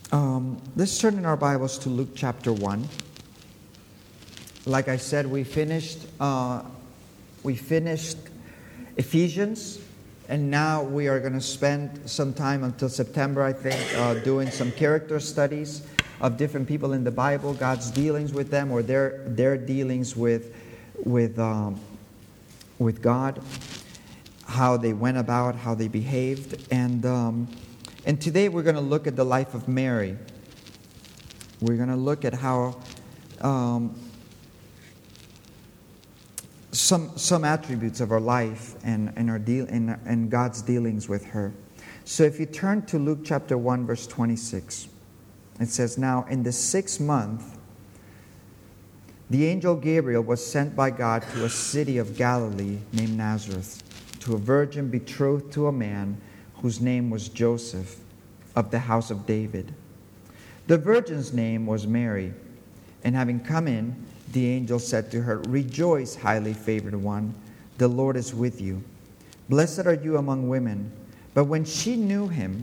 Let's turn in our Bibles to Luke chapter 1. Like I said, we finished Ephesians, and now we are going to spend some time until September, I think, doing some character studies of different people in the Bible, God's dealings with them, or their dealings with God, how they went about, how they behaved, and today we're going to look at the life of Mary. We're going to look at how some attributes of her life and God's dealings with her. So if you turn to Luke chapter 1, verse 26, it says, "Now in the 6th month, the angel Gabriel was sent by God to a city of Galilee named Nazareth, to a virgin betrothed to a man whose name was Joseph, of the house of David. The virgin's name was Mary. And having come in, the angel said to her, 'Rejoice, highly favored one, the Lord is with you. Blessed are you among women.' But when she knew him,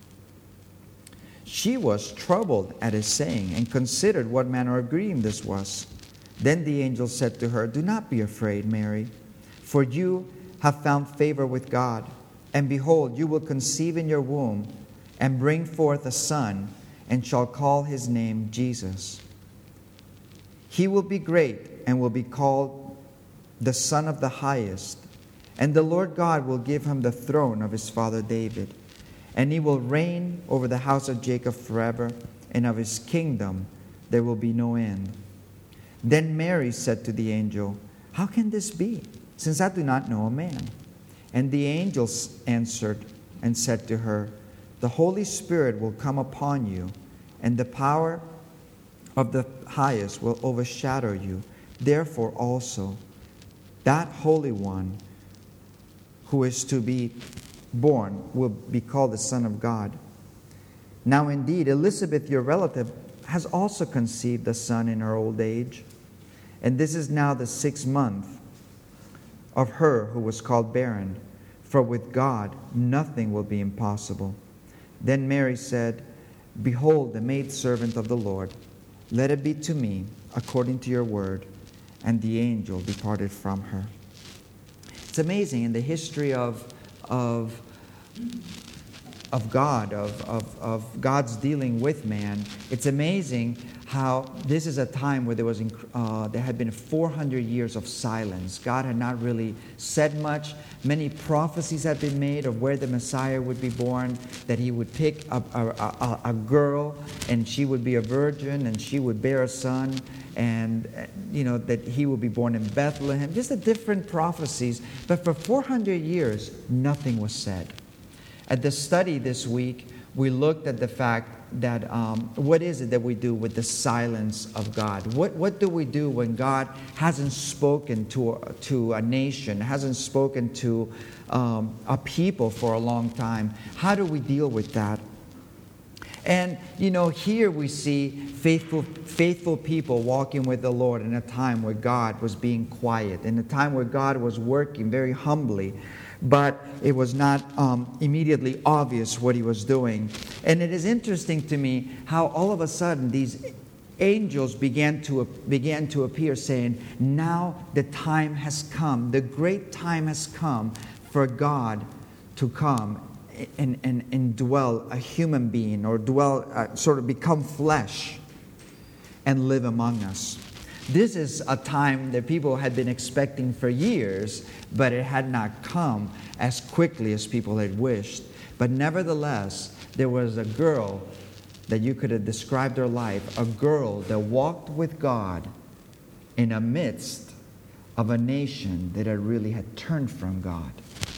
she was troubled at his saying, and considered what manner of greeting this was. Then the angel said to her, 'Do not be afraid, Mary, for you have found favor with God. And behold, you will conceive in your womb, and bring forth a son, and shall call his name Jesus. He will be great, and will be called the Son of the Highest. And the Lord God will give him the throne of his father David. And he will reign over the house of Jacob forever, and of his kingdom there will be no end.' Then Mary said to the angel, 'How can this be, since I do not know a man?' And the angel answered and said to her, 'The Holy Spirit will come upon you, and the power of the Highest will overshadow you. Therefore also, that Holy One who is to be born will be called the Son of God. Now indeed, Elizabeth, your relative, has also conceived a son in her old age. And this is now the 6th month of her who was called barren. For with God nothing will be impossible.' Then Mary said, 'Behold, the maidservant of the Lord. Let it be to me according to your word.' And the angel departed from her." It's amazing in the history of God, of God's dealing with man. It's amazing how this is a time where there had been 400 years of silence. God had not really said much. Many prophecies had been made of where the Messiah would be born, that he would pick a girl, and she would be a virgin, and she would bear a son, and that he would be born in Bethlehem. Just the different prophecies. But for 400 years, nothing was said. At the study this week, we looked at the fact that what is it that we do with the silence of God? What do we do when God hasn't spoken to a nation, hasn't spoken to a people for a long time? How do we deal with that? And, here we see faithful people walking with the Lord in a time where God was being quiet, in a time where God was working very humbly. But it was not immediately obvious what he was doing. And it is interesting to me how all of a sudden these angels began to appear, saying, "Now the time has come, the great time has come for God to come and dwell a human being, or sort of become flesh and live among us." This is a time that people had been expecting for years, but it had not come as quickly as people had wished. But nevertheless, there was a girl that you could have described her life, a girl that walked with God in the midst of a nation that had turned from God.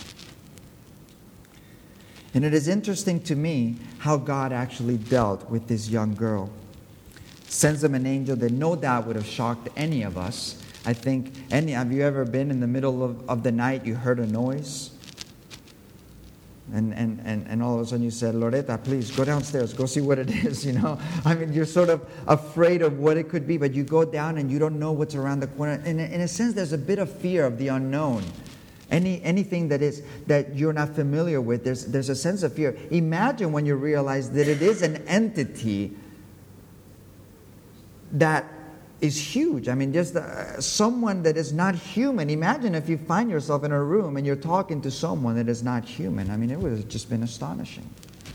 And it is interesting to me how God actually dealt with this young girl. Sends them an angel that no doubt would have shocked any of us. I think, have you ever been in the middle of the night, you heard a noise? And all of a sudden you said, "Loretta, please go downstairs, go see what it is," you're sort of afraid of what it could be, but you go down and you don't know what's around the corner. In a sense, there's a bit of fear of the unknown. Anything that you're not familiar with, there's a sense of fear. Imagine when you realize that it is an entity that is huge. I mean, just someone that is not human. Imagine if you find yourself in a room and you're talking to someone that is not human. I mean, it would have just been astonishing.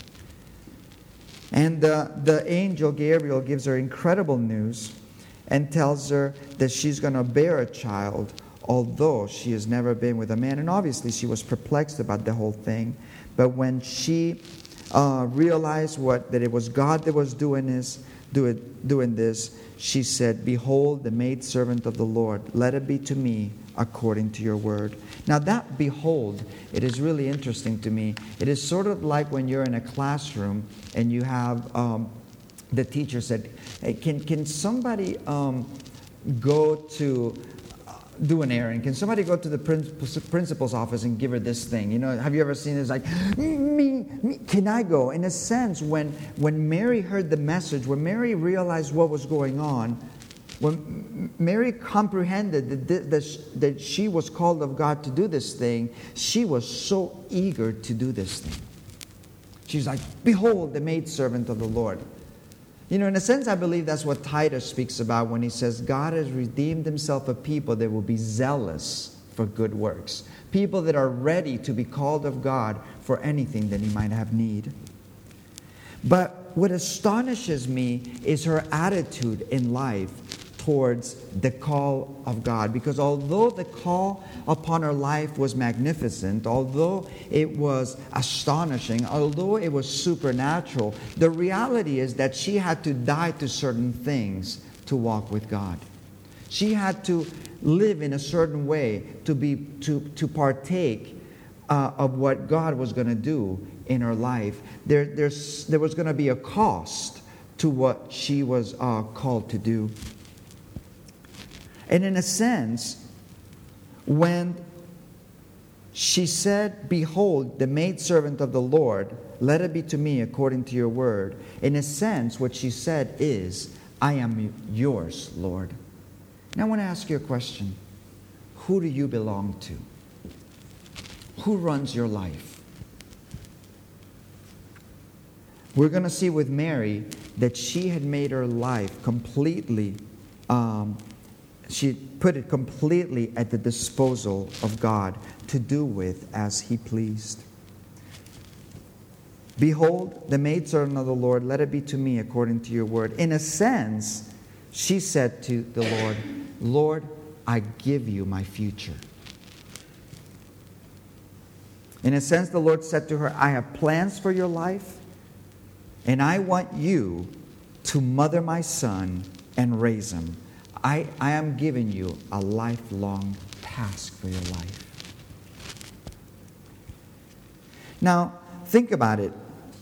And the angel Gabriel gives her incredible news and tells her that she's going to bear a child, although she has never been with a man. And obviously she was perplexed about the whole thing. But when she realized that it was God that was doing this, she said, "Behold, the maidservant of the Lord, let it be to me according to your word." Now that "behold," it is really interesting to me. It is sort of like when you're in a classroom and you have the teacher said, "Hey, can somebody go to do an errand? Can somebody go to the principal's office and give her this thing?" You know, have you ever seen this? Like, me, can I go? In a sense, when Mary heard the message, when Mary realized what was going on, when Mary comprehended that she was called of God to do this thing, she was so eager to do this thing. She's like, "Behold, the maidservant of the Lord." You know, in a sense, I believe that's what Titus speaks about when he says God has redeemed himself a people that will be zealous for good works. People that are ready to be called of God for anything that he might have need. But what astonishes me is her attitude in life towards the call of God. Because although the call upon her life was magnificent, although it was astonishing, although it was supernatural, the reality is that she had to die to certain things to walk with God. She had to live in a certain way to partake of what God was going to do in her life. There was going to be a cost to what she was called to do. And in a sense, when she said, "Behold, the maidservant of the Lord, let it be to me according to your word," in a sense, what she said is, "I am yours, Lord." Now I want to ask you a question. Who do you belong to? Who runs your life? We're going to see with Mary that she had made her life completely she put it completely at the disposal of God to do with as he pleased. "Behold, the maidservant of the Lord, let it be to me according to your word." In a sense, she said to the Lord, "Lord, I give you my future." In a sense, the Lord said to her, "I have plans for your life, and I want you to mother my son and raise him. I am giving you a lifelong task for your life." Now, think about it.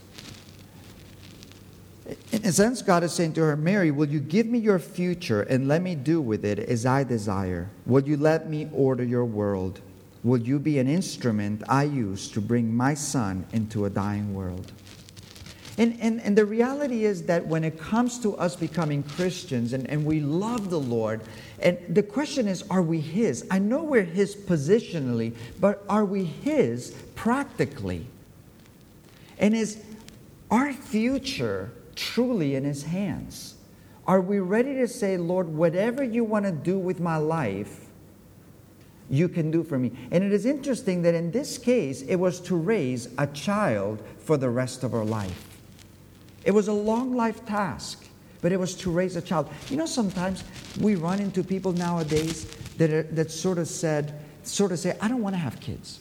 In a sense, God is saying to her, "Mary, will you give me your future and let me do with it as I desire? Will you let me order your world? Will you be an instrument I use to bring my son into a dying world?" And the reality is that when it comes to us becoming Christians and we love the Lord, and the question is, are we his? I know we're his positionally, but are we his practically? And is our future truly in his hands? Are we ready to say, "Lord, whatever you want to do with my life, you can do for me"? And it is interesting that in this case, it was to raise a child for the rest of her life. It was a long life task, but it was to raise a child. You know, sometimes we run into people nowadays that sort of say, "I don't want to have kids,"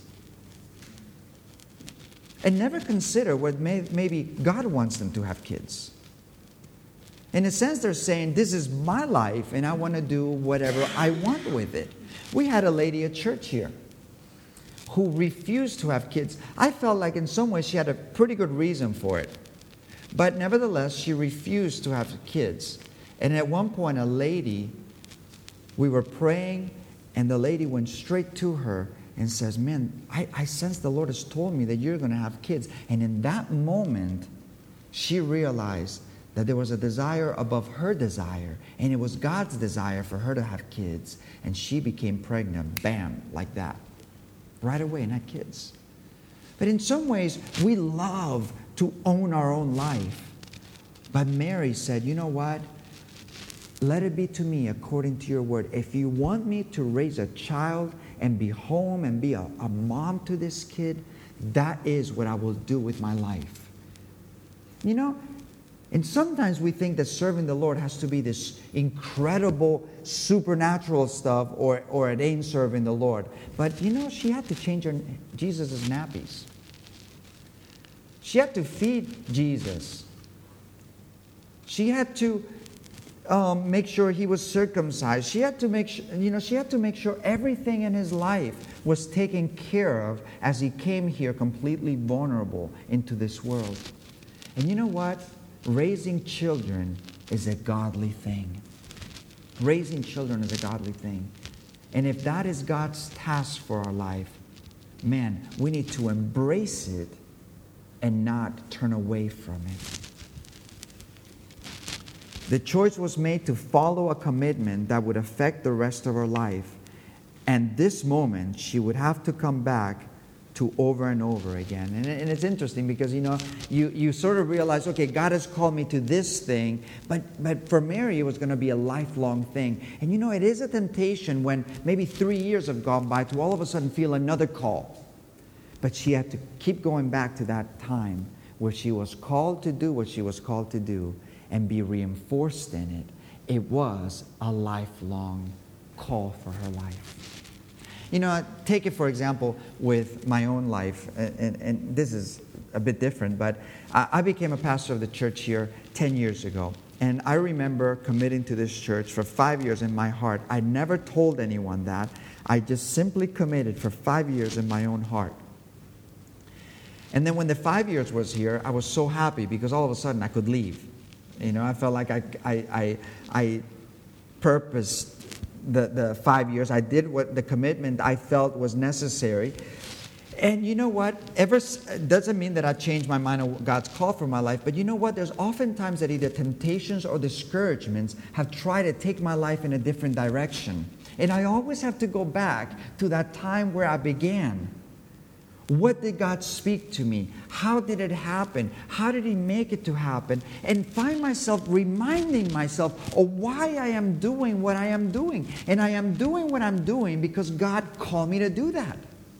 and never consider what maybe God wants them to have kids. In a sense, they're saying, "This is my life, and I want to do whatever I want with it." We had a lady at church here who refused to have kids. I felt like in some ways she had a pretty good reason for it. But nevertheless, she refused to have kids. And at one point, we were praying, and the lady went straight to her and says, "Man, I sense the Lord has told me that you're going to have kids." And in that moment, she realized that there was a desire above her desire, and it was God's desire for her to have kids. And she became pregnant, bam, like that. right away and had kids. But in some ways, we love to own our own life. But Mary said, you know what? Let it be to me according to your word. If you want me to raise a child and be home and be a mom to this kid, that is what I will do with my life. You know, and sometimes we think that serving the Lord has to be this incredible supernatural stuff, or it ain't serving the Lord. But you know, she had to change Jesus' nappies. She had to feed Jesus. She had to make sure he was circumcised. She had to make sure, she had to make sure everything in his life was taken care of as he came here completely vulnerable into this world. And you know what? Raising children is a godly thing. Raising children is a godly thing. And if that is God's task for our life, man, we need to embrace it and not turn away from it. The choice was made to follow a commitment that would affect the rest of her life. And this moment, she would have to come back to over and over again. And it's interesting because, you sort of realize, okay, God has called me to this thing, but for Mary, it was going to be a lifelong thing. And it is a temptation when maybe 3 years have gone by to all of a sudden feel another call. But she had to keep going back to that time where she was called to do what she was called to do and be reinforced in it. It was a lifelong call for her life. Take it, for example, with my own life, and this is a bit different, but I became a pastor of the church here 10 years ago. And I remember committing to this church for 5 years in my heart. I never told anyone that. I just simply committed for 5 years in my own heart. And then when the 5 years was here, I was so happy because all of a sudden I could leave. I felt like I purposed the 5 years. I did what the commitment I felt was necessary. And you know what? Doesn't mean that I changed my mind on God's call for my life. But you know what? There's often times that either temptations or discouragements have tried to take my life in a different direction. And I always have to go back to that time where I began. What did God speak to me? How did it happen? How did He make it to happen? And find myself reminding myself of why I am doing what I am doing. And I am doing what I'm doing because God called me to do that.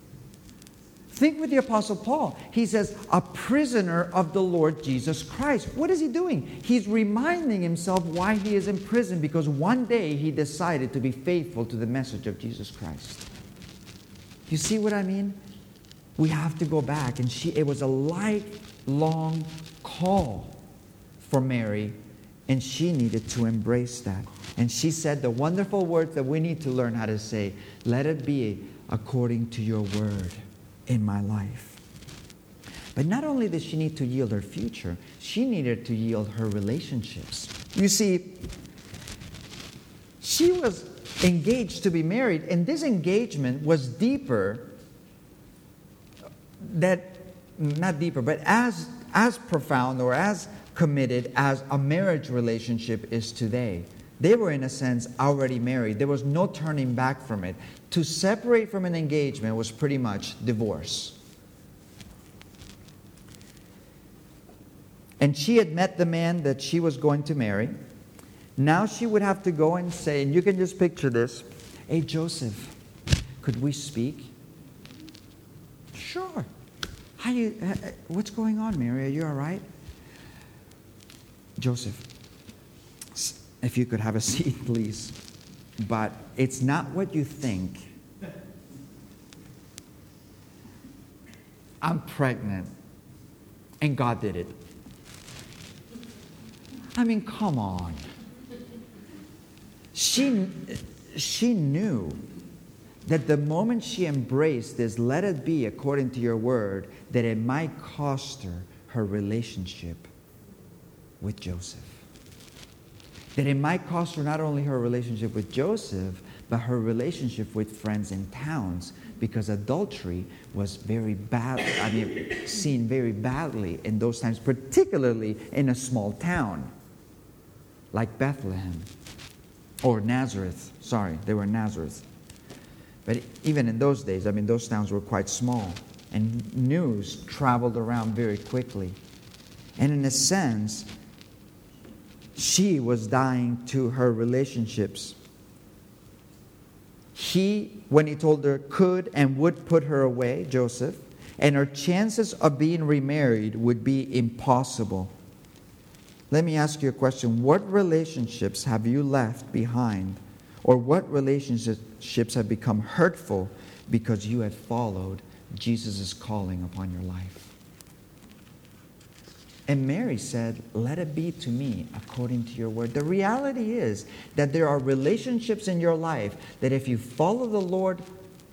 Think with the Apostle Paul. He says, a prisoner of the Lord Jesus Christ. What is he doing? He's reminding himself why he is in prison, because one day he decided to be faithful to the message of Jesus Christ. You see what I mean? We have to go back, and it was a lifelong call for Mary, and she needed to embrace that. And she said the wonderful words that we need to learn how to say, let it be according to your word in my life. But not only did she need to yield her future, she needed to yield her relationships. You see, she was engaged to be married, and this engagement was deeper, not deeper, but as profound or as committed as a marriage relationship is today. They were, in a sense, already married. There was no turning back from it. To separate from an engagement was pretty much divorce. And she had met the man that she was going to marry. Now she would have to go and say, and you can just picture this, hey, Joseph, could we speak? Sure. What's going on, Mary? Are you all right? Joseph, if you could have a seat, please. But it's not what you think. I'm pregnant. And God did it. I mean, come on. She knew that the moment she embraced this, let it be according to your word, that it might cost her her relationship with Joseph. That it might cost her not only her relationship with Joseph, but her relationship with friends and towns, because adultery was very bad, seen very badly in those times, particularly in a small town like Bethlehem or Nazareth. Sorry, they were Nazareth. But even in those days, those towns were quite small. And news traveled around very quickly. And in a sense, she was dying to her relationships. He, when he told her, could and would put her away, Joseph, and her chances of being remarried would be impossible. Let me ask you a question. What relationships have you left behind? Or what relationships have become hurtful because you have followed Jesus' calling upon your life? And Mary said, let it be to me according to your word. The reality is that there are relationships in your life that if you follow the Lord,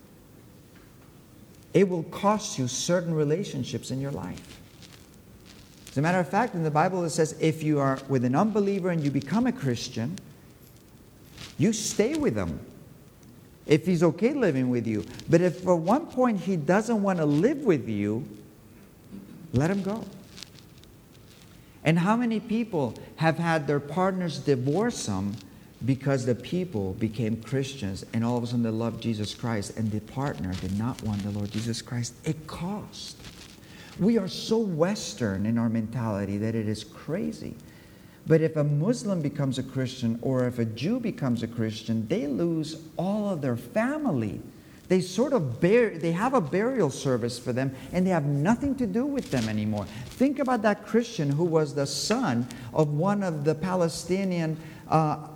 it will cost you certain relationships in your life. As a matter of fact, in the Bible it says if you are with an unbeliever and you become a Christian, you stay with him if he's okay living with you. But if at one point he doesn't want to live with you, let him go. And how many people have had their partners divorce them because the people became Christians and all of a sudden they loved Jesus Christ and the partner did not want the Lord Jesus Christ? It cost. We are so Western in our mentality that it is crazy. But if a Muslim becomes a Christian or if a Jew becomes a Christian, they lose all of their family. They they have a burial service for them and they have nothing to do with them anymore. Think about that Christian who was the son of one of the Palestinian, the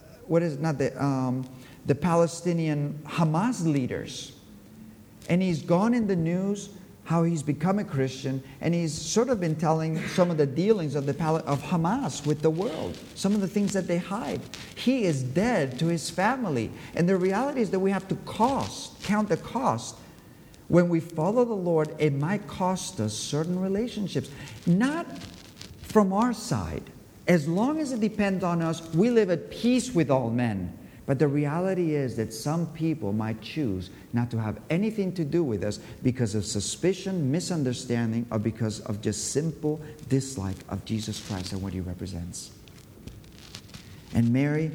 Palestinian Hamas leaders. And he's gone in the news how he's become a Christian, and he's sort of been telling some of the dealings of Hamas with the world, some of the things that they hide. He is dead to his family. And the reality is that we have to count the cost. When we follow the Lord, it might cost us certain relationships. Not from our side. As long as it depends on us, we live at peace with all men. But the reality is that some people might choose not to have anything to do with us because of suspicion, misunderstanding, or because of just simple dislike of Jesus Christ and what he represents. And Mary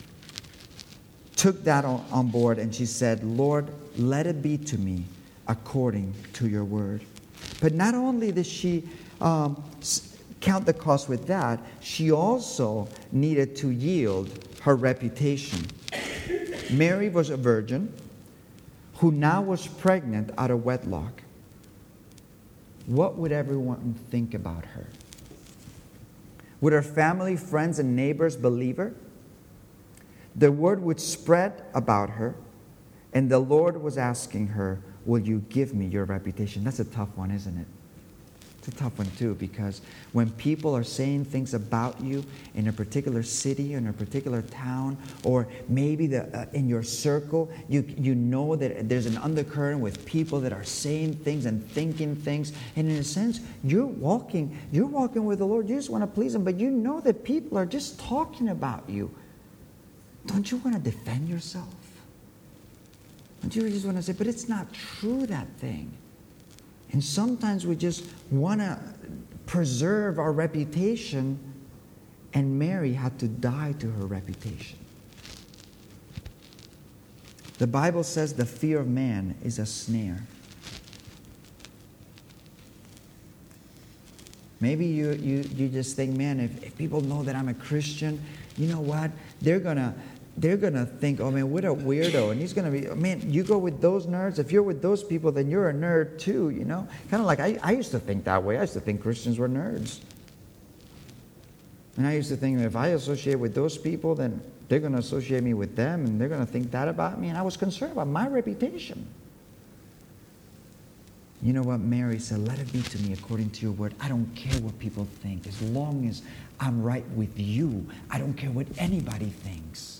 took that on board and she said, Lord, let it be to me according to your word. But not only did she count the cost with that, she also needed to yield her reputation. Mary was a virgin who now was pregnant out of wedlock. What would everyone think about her? Would her family, friends, and neighbors believe her? The word would spread about her, and the Lord was asking her, will you give me your reputation? That's a tough one, isn't it? It's a tough one too, because when people are saying things about you in a particular city, in a particular town, or maybe in your circle, you know that there's an undercurrent with people that are saying things and thinking things, and in a sense, you're walking with the Lord. You just want to please Him, but you know that people are just talking about you. Don't you want to defend yourself? Don't you just want to say, but it's not true, that thing? And sometimes we just want to preserve our reputation, and Mary had to die to her reputation. The Bible says the fear of man is a snare. Maybe you just think, man, if people know that I'm a Christian, you know what? They're gonna think, oh man, what a weirdo. And he's going to be, man, you go with those nerds. If you're with those people, then you're a nerd too, you know? Kind of like I used to think that way. I used to think Christians were nerds. And I used to think that if I associate with those people, then they're going to associate me with them and they're going to think that about me. And I was concerned about my reputation. You know what? Mary said, let it be to me according to your word. I don't care what people think. As long as I'm right with you, I don't care what anybody thinks.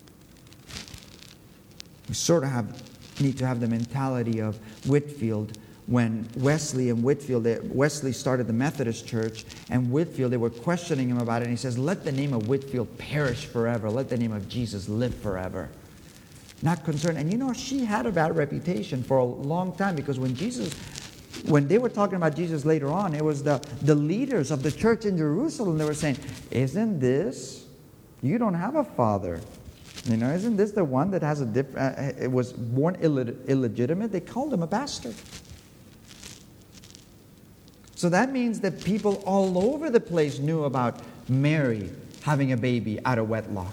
We sort of need to have the mentality of Whitefield when Wesley started the Methodist Church, and Whitefield, they were questioning him about it, and he says, let the name of Whitefield perish forever. Let the name of Jesus live forever. Not concerned. And you know, she had a bad reputation for a long time, because when they were talking about Jesus later on, it was the leaders of the church in Jerusalem, they were saying, isn't this? You don't have a father. Isn't this the one that has it was born illegitimate? They called him a bastard. So that means that people all over the place knew about Mary having a baby out of wedlock.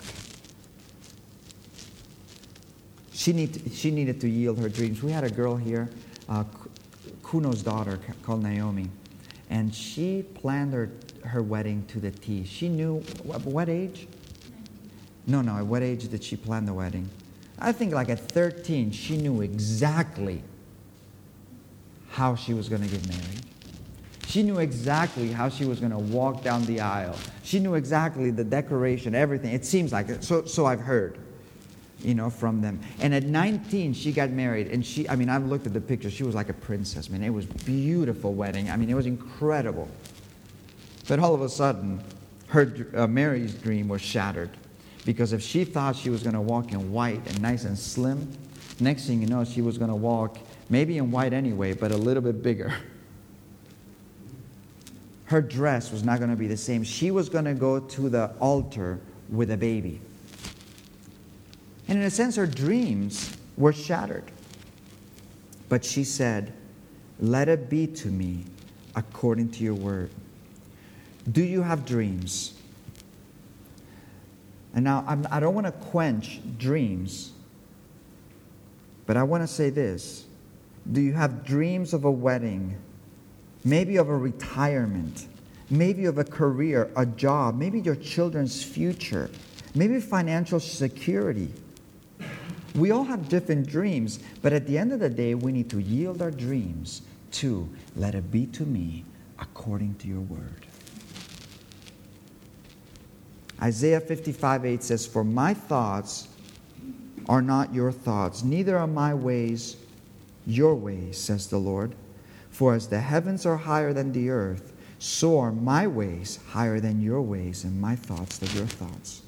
She needed to yield her dreams. We had a girl here, Kuno's daughter, called Naomi, and she planned her wedding to the T. She knew, what age? No, at what age did she plan the wedding? I think like at 13, she knew exactly how she was going to get married. She knew exactly how she was going to walk down the aisle. She knew exactly the decoration, everything. It seems like it. So I've heard, from them. And at 19, she got married. And I've looked at the picture. She was like a princess, man. It was a beautiful wedding. It was incredible. But all of a sudden, Mary's dream was shattered. Because if she thought she was going to walk in white and nice and slim, next thing you know, she was going to walk maybe in white anyway, but a little bit bigger. Her dress was not going to be the same. She was going to go to the altar with a baby. And in a sense, her dreams were shattered. But she said, "Let it be to me according to your word." Do you have dreams? And now, I don't want to quench dreams, but I want to say this. Do you have dreams of a wedding? Maybe of a retirement, maybe of a career, a job, maybe your children's future, maybe financial security. We all have different dreams, but at the end of the day, we need to yield our dreams to "Let it be to me according to your word." Isaiah 55:8 says, "For my thoughts are not your thoughts, neither are my ways your ways, says the Lord. For as the heavens are higher than the earth, so are my ways higher than your ways, and my thoughts than your thoughts."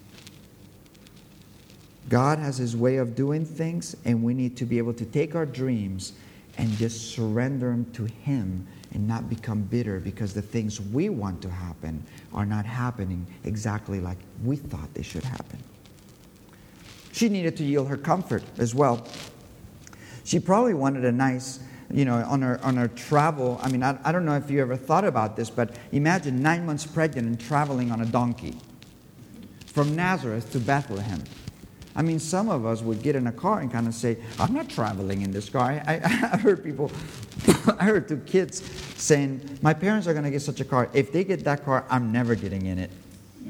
God has His way of doing things, and we need to be able to take our dreams and just surrender them to Him and not become bitter because the things we want to happen are not happening exactly like we thought they should happen. She needed to yield her comfort as well. She probably wanted a nice, on her travel. I don't know if you ever thought about this, but imagine 9 months pregnant and traveling on a donkey from Nazareth to Bethlehem. Some of us would get in a car and kind of say, "I'm not traveling in this car." I heard people, I heard 2 kids saying, "My parents are going to get such a car. If they get that car, I'm never getting in it."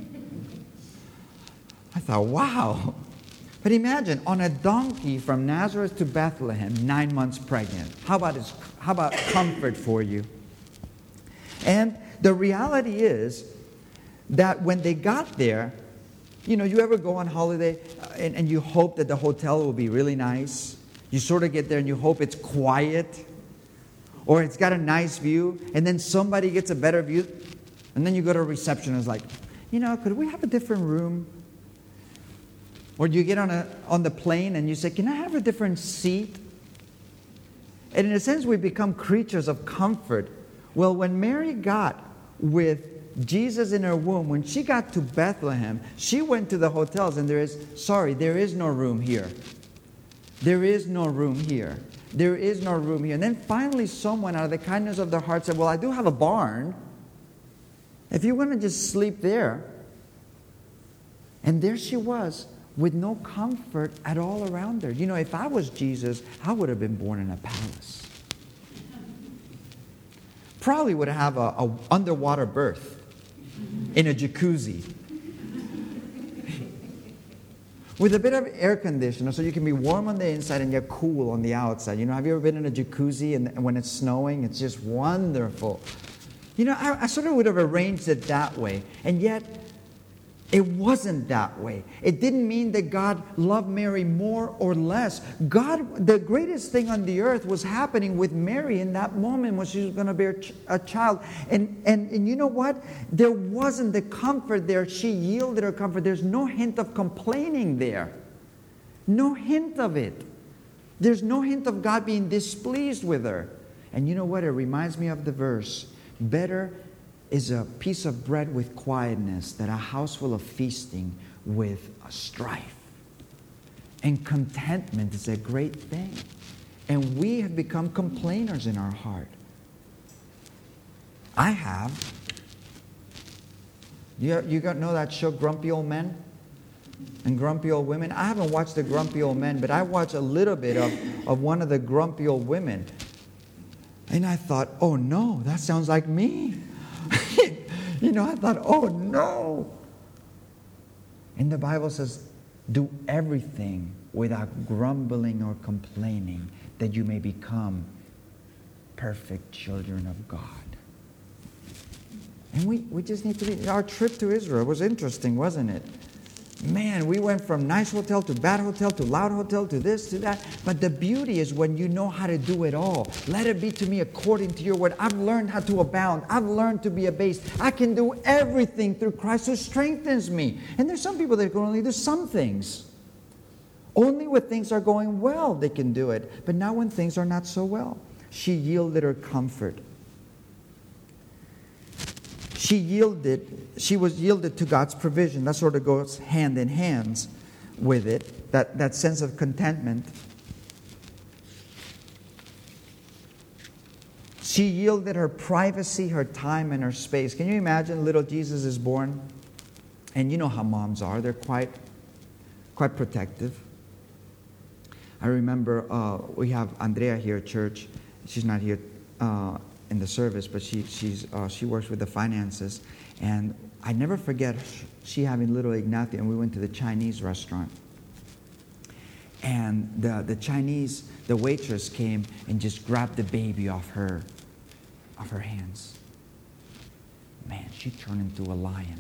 I thought, wow. But imagine, on a donkey from Nazareth to Bethlehem, 9 months pregnant. How about comfort for you? And the reality is that when they got there, you ever go on holiday and you hope that the hotel will be really nice? You sort of get there and you hope it's quiet or it's got a nice view, and then somebody gets a better view, and then you go to a receptionist like, "Could we have a different room?" Or you get on the plane and you say, "Can I have a different seat?" And in a sense, we become creatures of comfort. Well, when Mary got with Jesus in her womb, when she got to Bethlehem, she went to the hotels and there is no room here. There is no room here. There is no room here. And then finally someone out of the kindness of their heart said, "Well, I do have a barn. If you want to just sleep there." And there she was with no comfort at all around her. If I was Jesus, I would have been born in a palace. Probably would have a underwater berth in a jacuzzi with a bit of air conditioner so you can be warm on the inside and you're cool on the outside. Have you ever been in a jacuzzi and when it's snowing, it's just wonderful. I sort of would have arranged it that way. And yet, it wasn't that way. It didn't mean that God loved Mary more or less. The greatest thing on the earth was happening with Mary in that moment when she was going to bear a child. And you know what? There wasn't the comfort there. She yielded her comfort. There's no hint of complaining there. No hint of it. There's no hint of God being displeased with her. And you know what? It reminds me of the verse, "Better is a piece of bread with quietness than a house full of feasting with a strife." And contentment is a great thing. And we have become complainers in our heart. I have. You know that show, Grumpy Old Men and Grumpy Old Women? I haven't watched the Grumpy Old Men, but I watched a little bit of one of the Grumpy Old Women. And I thought, oh no, that sounds like me. I thought, oh no. And the Bible says, do everything without grumbling or complaining, that you may become perfect children of God. And we just need to be. Our trip to Israel was interesting, wasn't it? Man, we went from nice hotel to bad hotel to loud hotel to this to that. But the beauty is when you know how to do it all. Let it be to me according to your word. I've learned how to abound. I've learned to be abased. I can do everything through Christ who strengthens me. And there's some people that can only do some things. Only when things are going well they can do it. But not when things are not so well. She yielded her comfort. She was yielded to God's provision. That sort of goes hand in hand with it, that sense of contentment. She yielded her privacy, her time, and her space. Can you imagine little Jesus is born? And you know how moms are. They're quite protective. I remember we have Andrea here at church. She's not here in the service, but she works with the finances. And I never forget she having little Ignacio, and we went to the Chinese restaurant. And the waitress came and just grabbed the baby off her hands. Man, she turned into a lion.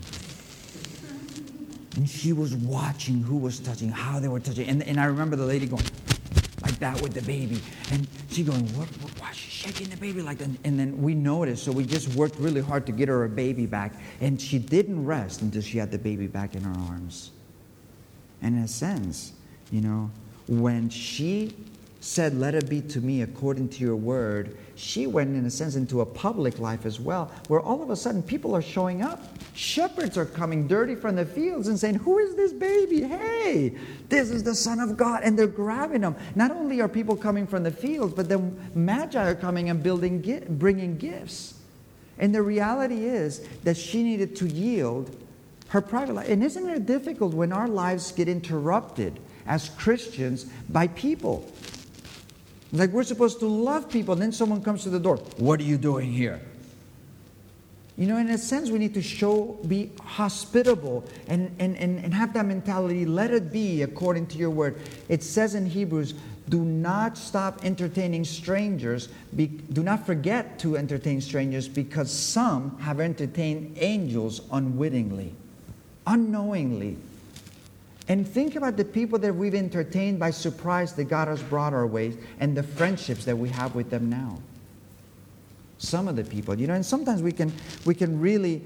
And she was watching who was touching, how they were touching. And I remember the lady going like that with the baby. And she going, why is she shaking the baby like that? And then we noticed, so we just worked really hard to get her baby back. And she didn't rest until she had the baby back in her arms. And in a sense, when she said, let it be to me according to your word, she went, in a sense, into a public life as well, where all of a sudden people are showing up. Shepherds are coming dirty from the fields and saying, who is this baby? Hey, this is the Son of God. And they're grabbing him. Not only are people coming from the fields, but then magi are coming and bringing gifts. And the reality is that she needed to yield her private life. And isn't it difficult when our lives get interrupted as Christians by people? Like we're supposed to love people, and then someone comes to the door. What are you doing here? In a sense, we need to be hospitable and have that mentality. Let it be according to your word. It says in Hebrews, do not stop entertaining strangers. Do not forget to entertain strangers, because some have entertained angels unwittingly, unknowingly. And think about the people that we've entertained by surprise that God has brought our way, and the friendships that we have with them now. Some of the people, and sometimes we can really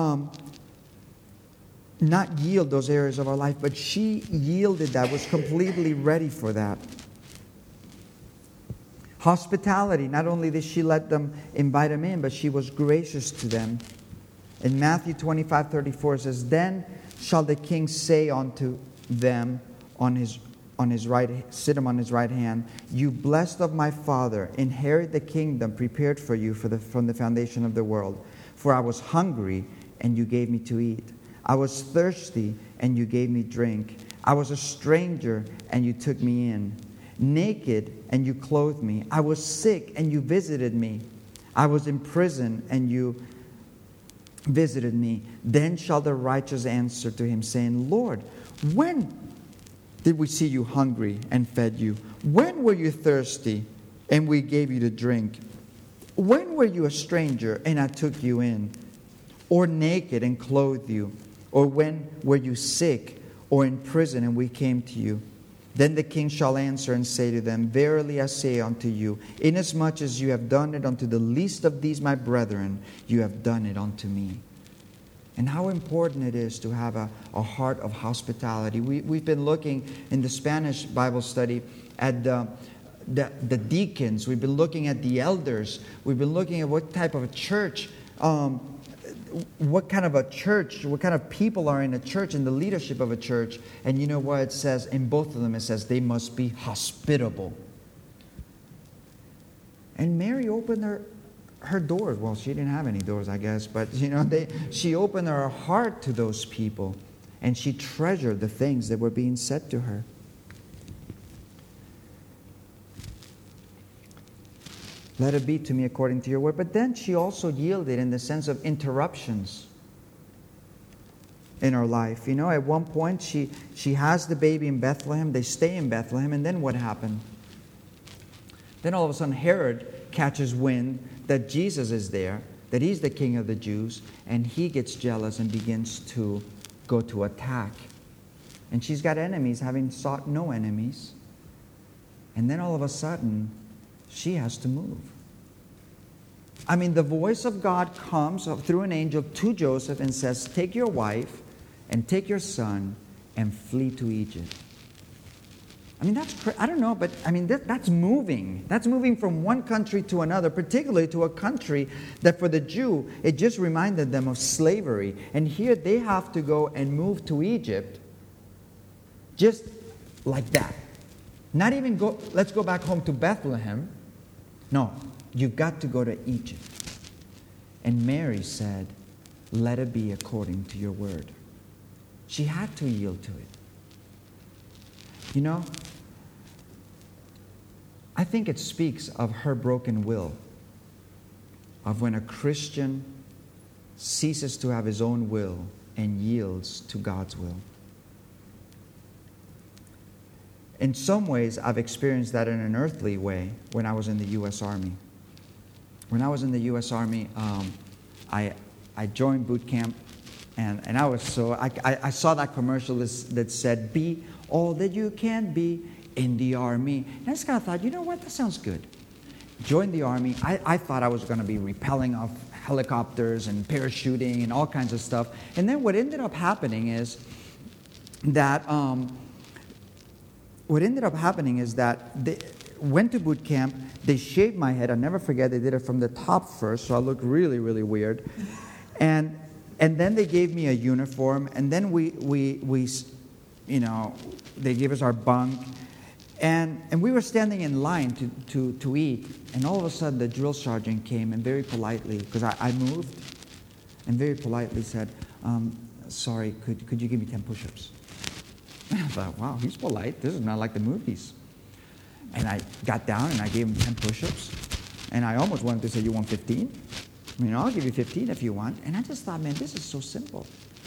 not yield those areas of our life, but she yielded that, was completely ready for that. Hospitality, not only did she let them invite them in, but she was gracious to them. In Matthew 25:34 it says, then shall the king say unto them sit him on his right hand, you blessed of my Father, inherit the kingdom prepared for you from the foundation of the world. For I was hungry, and you gave me to eat. I was thirsty, and you gave me drink. I was a stranger, and you took me in. Naked, and you clothed me. I was sick, and you visited me. I was in prison, and you visited me. Then shall the righteous answer to him, saying, Lord, when did we see you hungry and fed you? When were you thirsty and we gave you to drink? When were you a stranger and I took you in? Or naked and clothed you? Or when were you sick or in prison and we came to you? Then the king shall answer and say to them, verily I say unto you, inasmuch as you have done it unto the least of these my brethren, you have done it unto me. And how important it is to have a heart of hospitality. We've been looking in the Spanish Bible study at the deacons. We've been looking at the elders. We've been looking at what type of a church what kind of a church, what kind of people are in a church, in the leadership of a church. And you know what it says? In both of them it says they must be hospitable. And Mary opened her doors. Well, she didn't have any doors, I guess. But, she opened her heart to those people. And she treasured the things that were being said to her. Let it be to me according to your word. But then she also yielded in the sense of interruptions in her life. At one point she has the baby in Bethlehem. They stay in Bethlehem. And then what happened? Then all of a sudden Herod catches wind that Jesus is there, that he's the king of the Jews. And he gets jealous and begins to go to attack. And she's got enemies, having sought no enemies. And then all of a sudden, she has to move. The voice of God comes through an angel to Joseph and says, take your wife and take your son and flee to Egypt. I don't know, but that's moving. That's moving from one country to another, particularly to a country that for the Jew, it just reminded them of slavery. And here they have to go and move to Egypt just like that. Not even let's go back home to Bethlehem. No, you've got to go to Egypt. And Mary said, let it be according to your word. She had to yield to it. I think it speaks of her broken will, of when a Christian ceases to have his own will and yields to God's will. In some ways, I've experienced that in an earthly way when I was in the U.S. Army. When I was in the U.S. Army, I joined boot camp, and I was I saw that commercial that said, be all that you can be in the Army. And I just kind of thought, you know what, that sounds good. Joined the Army. I thought I was going to be rappelling off helicopters and parachuting and all kinds of stuff. And then what ended up happening is that they went to boot camp. They shaved my head. I'll never forget. They did it from the top first, so I looked really, really weird. And then they gave me a uniform. And then we they gave us our bunk. And we were standing in line to eat. And all of a sudden, the drill sergeant came and very politely, because I moved, and very politely said, sorry, could you give me 10 push-ups? And I thought, wow, he's polite. This is not like the movies. And I got down and I gave him 10 push-ups. And I almost wanted to say, you want 15? I'll give you 15 if you want. And I just thought, man, this is so simple.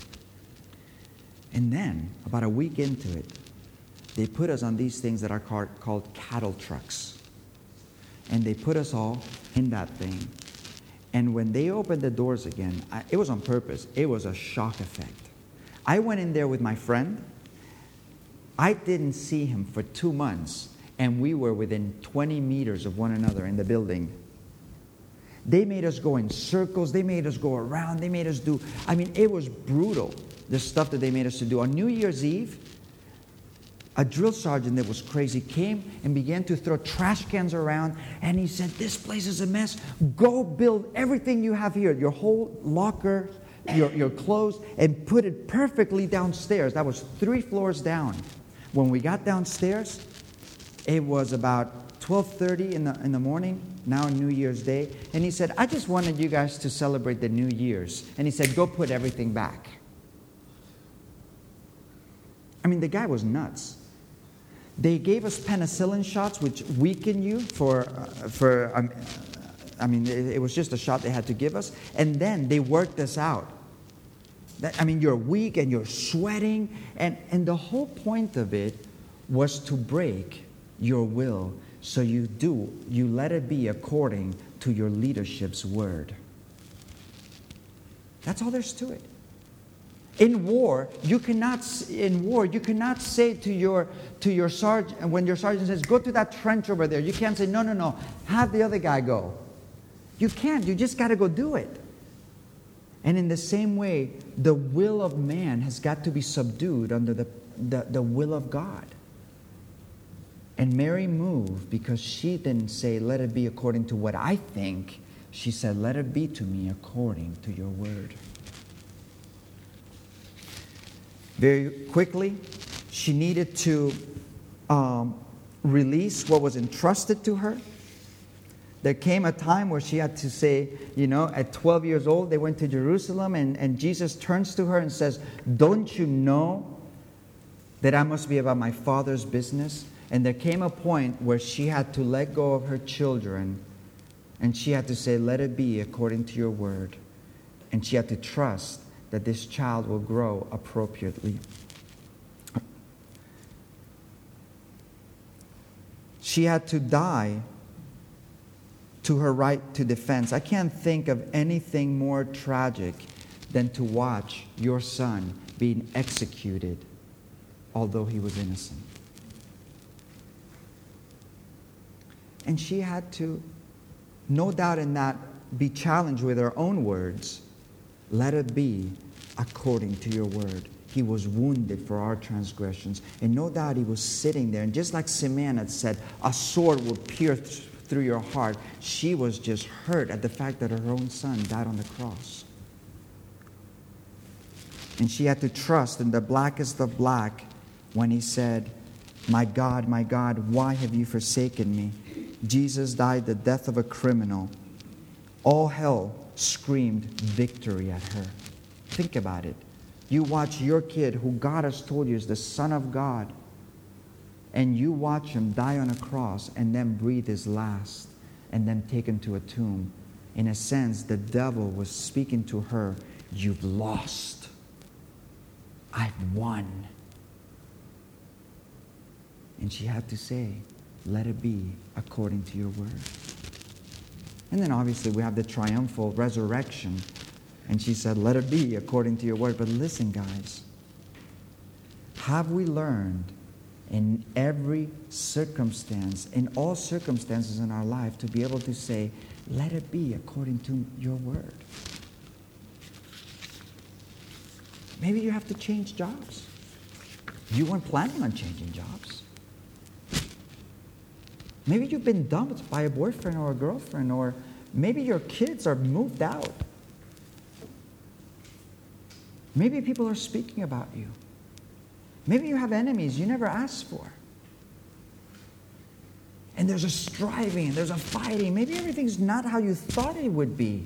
And then, about a week into it, they put us on these things that are called cattle trucks. And they put us all in that thing. And when they opened the doors again, it was on purpose. It was a shock effect. I went in there with my friend. I didn't see him for 2 months, and we were within 20 meters of one another in the building. They made us go in circles. They made us go around. They made us do, it was brutal, the stuff that they made us to do. On New Year's Eve, a drill sergeant that was crazy came and began to throw trash cans around, and he said, this place is a mess. Go build everything you have here, your whole locker, your clothes, and put it perfectly downstairs. That was 3 floors down. When we got downstairs, it was about 12:30 in the morning, now New Year's Day. And he said, I just wanted you guys to celebrate the New Year's. And he said, go put everything back. The guy was nuts. They gave us penicillin shots, which weaken you it was just a shot they had to give us. And then they worked us out. You're weak and you're sweating. And the whole point of it was to break your will. So you let it be according to your leadership's word. That's all there's to it. In war, you cannot say to your sergeant, when your sergeant says, go to that trench over there, you can't say, no, have the other guy go. You can't. You just got to go do it. And in the same way, the will of man has got to be subdued under the will of God. And Mary moved because she didn't say, let it be according to what I think. She said, let it be to me according to your word. Very quickly, she needed to release what was entrusted to her. There came a time where she had to say, at 12 years old, they went to Jerusalem, and Jesus turns to her and says, "Don't you know that I must be about my Father's business?" And there came a point where she had to let go of her children, and she had to say, "Let it be according to your word." And she had to trust that this child will grow appropriately. She had to die to her right to defense. I can't think of anything more tragic than to watch your son being executed, although he was innocent. And she had to, no doubt in that, be challenged with her own words. Let it be according to your word. He was wounded for our transgressions. And no doubt he was sitting there. And just like Simeon had said, a sword will pierce through your heart. She was just hurt at the fact that her own son died on the cross. And she had to trust in the blackest of black when he said, my God, why have you forsaken me?" Jesus died the death of a criminal. All hell screamed victory at her. Think about it. You watch your kid, who God has told you is the Son of God, and you watch him die on a cross and then breathe his last and then take him to a tomb. In a sense, the devil was speaking to her, "You've lost. I've won." And she had to say, "Let it be according to your word." And then obviously we have the triumphal resurrection. And she said, "Let it be according to your word." But listen, guys. Have we learned in every circumstance, in all circumstances in our life, to be able to say, "Let it be according to your word"? Maybe you have to change jobs. You weren't planning on changing jobs. Maybe you've been dumped by a boyfriend or a girlfriend, or maybe your kids are moved out. Maybe people are speaking about you. Maybe you have enemies you never asked for. And there's a striving, and there's a fighting. Maybe everything's not how you thought it would be.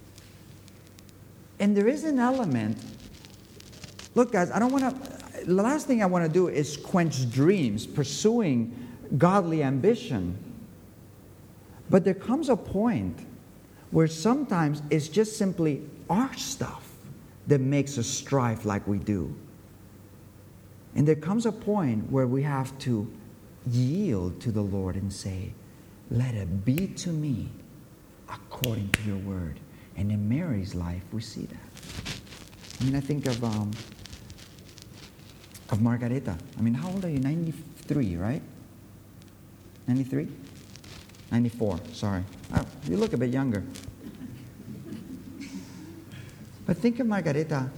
And there is an element. Look, guys, the last thing I want to do is quench dreams, pursuing godly ambition. But there comes a point where sometimes it's just simply our stuff that makes us strive like we do. And there comes a point where we have to yield to the Lord and say, "Let it be to me according to your word." And in Mary's life, we see that. I think of Margareta. How old are you? 93, right? 93? 94, sorry. Oh, you look a bit younger. But think of Margareta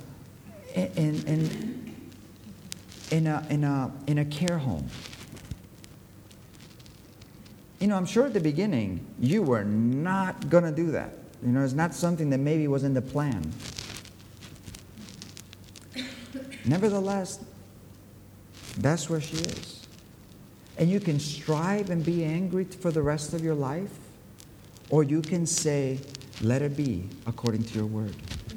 in a care home. I'm sure at the beginning you were not going to do that. It's not something that maybe was in the plan. Nevertheless, that's where she is. And you can strive and be angry for the rest of your life, or you can say, "Let it be according to your word."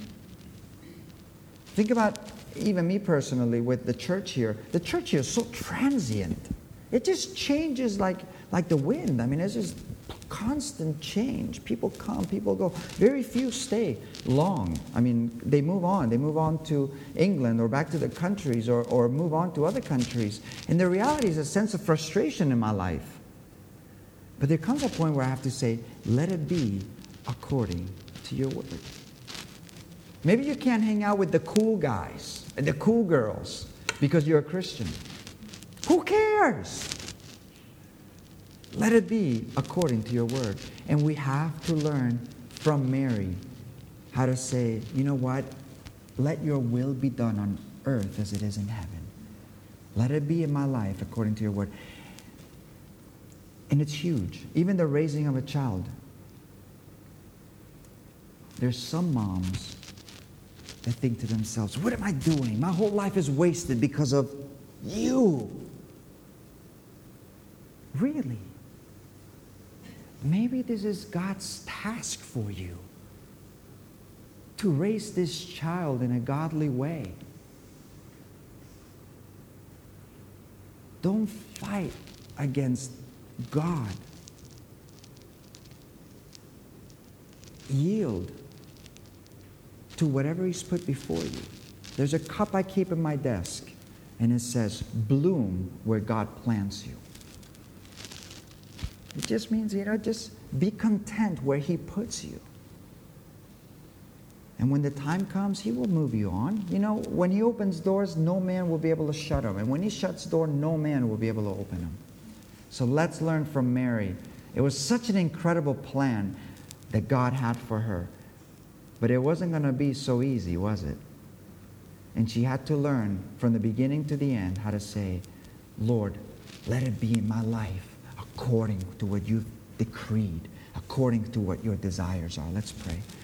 Think about even me personally with the church here. The church here is so transient. It just changes like the wind. It's just constant change. People come, people go. Very few stay long. They move on. They move on to England or back to their countries or move on to other countries. And the reality is a sense of frustration in my life. But there comes a point where I have to say, "Let it be according to your word." Maybe you can't hang out with the cool guys and the cool girls because you're a Christian. Who cares? Let it be according to your word. And we have to learn from Mary how to say, "You know what? Let your will be done on earth as it is in heaven. Let it be in my life according to your word." And it's huge. Even the raising of a child. There's some moms They think to themselves, what am I doing? My whole life is wasted because of you. Really? Maybe this is God's task for you, to raise this child in a godly way. Don't fight against God. Yield to whatever He's put before you. There's a cup I keep in my desk, and it says, bloom where God plants you. It just means, just be content where He puts you. And when the time comes, He will move you on. When He opens doors, no man will be able to shut them. And when He shuts doors, no man will be able to open them. So let's learn from Mary. It was such an incredible plan that God had for her. But it wasn't going to be so easy, was it? And she had to learn from the beginning to the end how to say, Lord, let it be in my life according to what you've decreed, according to what your desires are. Let's pray.